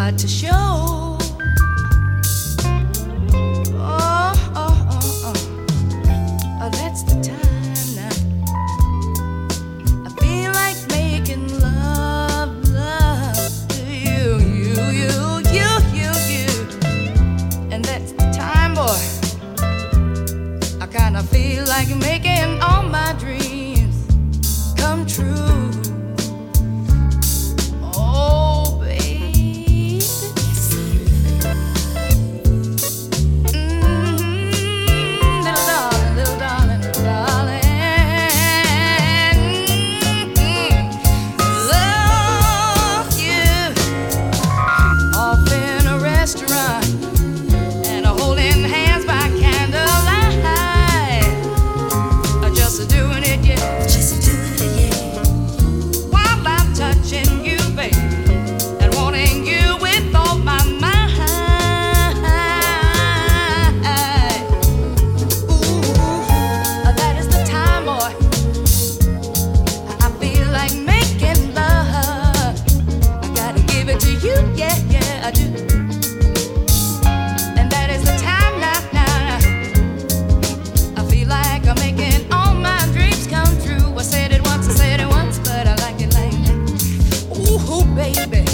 lot to show. That's the time now. I feel like making love to you. And that's the time, boy. I kinda feel like making all my dreams come true. Oh, baby. Little darling, little darling, little darling. Love you. Off in a restaurant and holding hands by candlelight. Just doing it, yeah. Just doing it, yeah. While I'm touching you, baby, and wanting you with all my mind. Ooh, that is the time, boy. I feel like making love. I gotta give it to you, yeah, yeah, I do. And that is the time now. I feel like I'm making all my dreams come true. I said it once, but I like it like that. Ooh, baby.